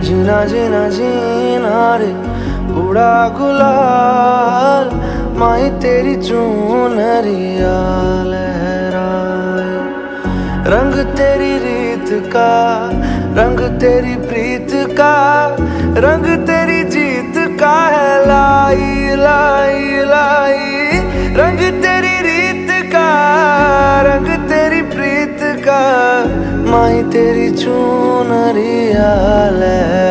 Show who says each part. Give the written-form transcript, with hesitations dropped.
Speaker 1: जीना जीना जीना रे उड़ा गुलाल, माही तेरी चूनरिया लहराए। रंग तेरी रीत का, रंग तेरी प्रीत का, रंग तेरी जीत का है लाई लाई लाई। रंग तेरी रीत का, रंग तेरी प्रीत का, माही तेरी चूनरिया लहराए।